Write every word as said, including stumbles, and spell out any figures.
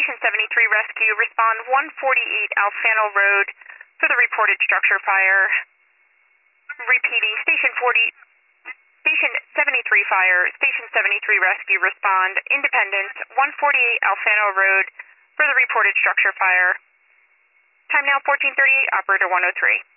Station seventy-three Rescue, respond one forty-eight Alfano Road for the reported structure fire. Repeating, Station forty, Station seventy-three Fire, Station seventy-three Rescue, respond. Independence, one forty-eight Alfano Road for the reported structure fire. Time now fourteen thirty-eight, operator one oh three.